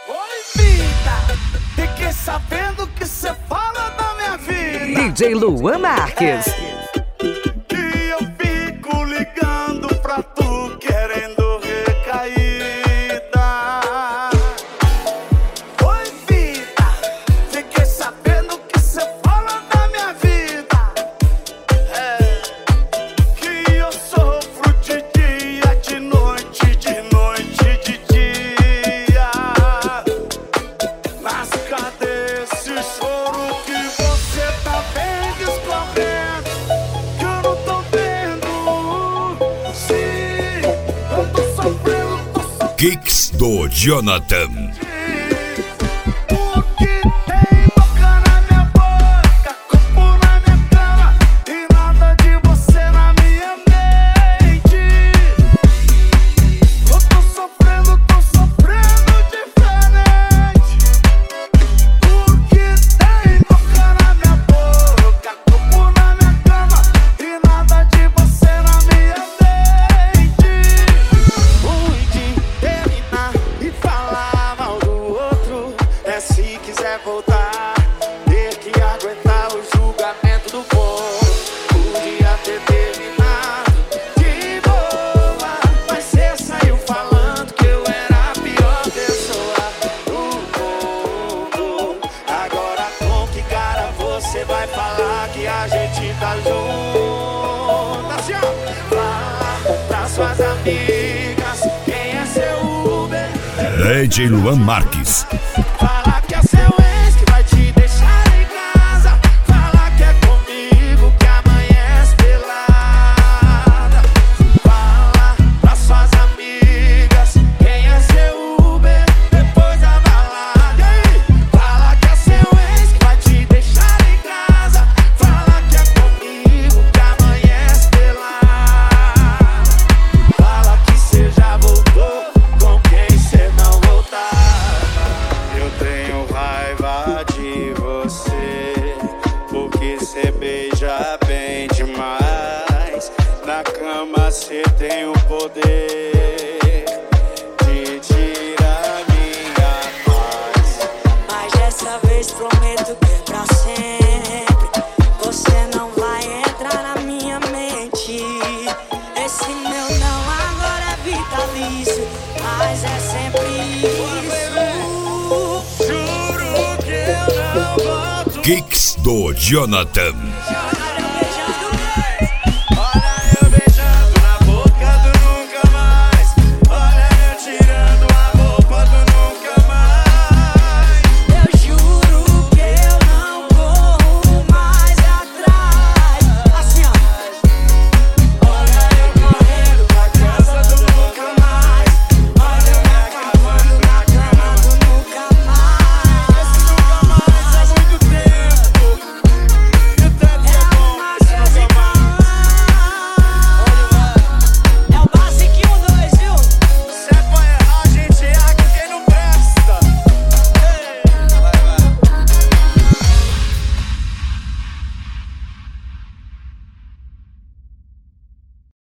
Oi, vida, fiquei sabendo que cê fala da minha vida. DJ Luan Marques. Que eu fico ligando pra tu querendo recaída. Oi, vida, fiquei sabendo que cê fala da minha vida. Que eu sofro de dia, de noite, de dia. Mas cadê esse choro que você tá bem descobrindo? Que eu não tô vendo. Sim, eu tô sofrendo, Kicks do Jonathan. O que tem boca na minha boca, corpo na minha cama e nada de você na minha mente. Eu tô sofrendo diferente. O que tem boca na minha boca, corpo na minha cama e nada de você na minha mente. Ruim de terminar e falar mal do outro. É se quiser voltar, ter que aguentar o julgamento do povo. Podia ter terminado de boa, mas cê saiu falando que eu era a pior pessoa do mundo. Agora com que cara você vai falar que a gente tá junto? Assim, ó. Fala pra suas amigas quem é seu Uber. DJ Luan Marques. Fala que é seu ex que vai te deixar em casa. Fala que é comigo que amanhece pelada. Fala pra suas amigas quem é seu Uber depois da balada. E aí? Fala que é seu ex que vai te deixar em casa. Fala que é comigo que amanhece pelada. Fala que cê já voltou com quem cê não voltar. Eu tenho raiva de você, porque cê beija bem demais. Na cama cê tem o poder de tirar minha paz. Mas dessa vez prometo que é pra sempre. Você não vai entrar na minha mente. Esse meu não agora é vitalício, mas é sempre isso. Juro que eu não volto. Kicks do Jonathan.